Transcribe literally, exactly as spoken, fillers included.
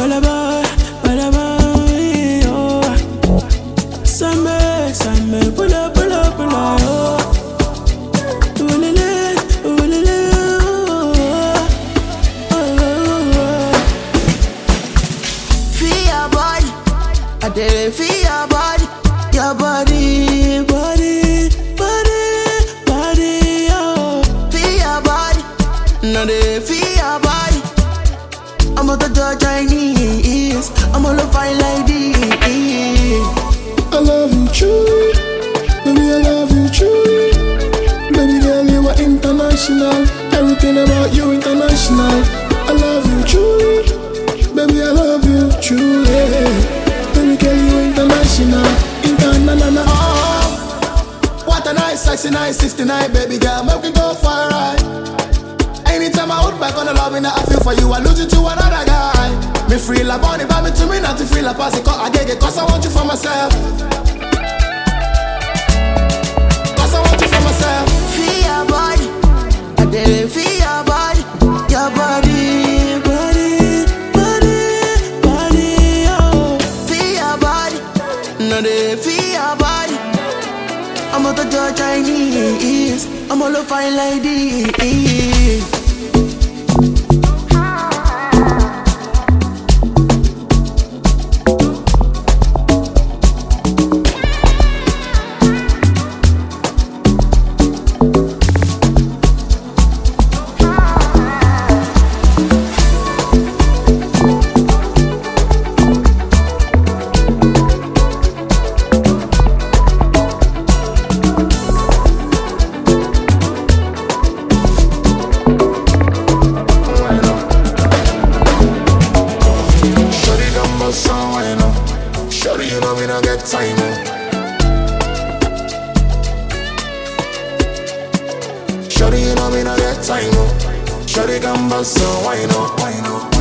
Balaba, balaba, oh. Same, same, bula, bula, bula, oh. Ulele, ulele, oh. Oh, oh, oh. Feel your body, I did it. Feel your body, your body, body, body, body, oh. Feel your body, now they feel your body. I'm out the judge Chinese, I'm all a fine lady. I love you true, baby, I love you true. Baby girl, you are international. Everything about you international. I love you true, baby, I love you truly. Baby girl, you international, international. Oh, what a nice, sexy, nice sixty-nine, baby girl, make me go for a ride. Anytime I hold back on the loving that I feel for you, I lose you to another guy. Me free la bunny, but me to me not to feel la pass it. Cause I get it, cause I want you for myself. Cause I want you for myself. Feel your body, I did it. Feel your body, your body, body, body, body, oh. Feel your body, now they feel your body. I'm out the judge Chinese, I'm all a fine lady. Shorty, you know me not get time, oh. Shorty, you know me not get time, oh. Shorty, come back, so why not, why not?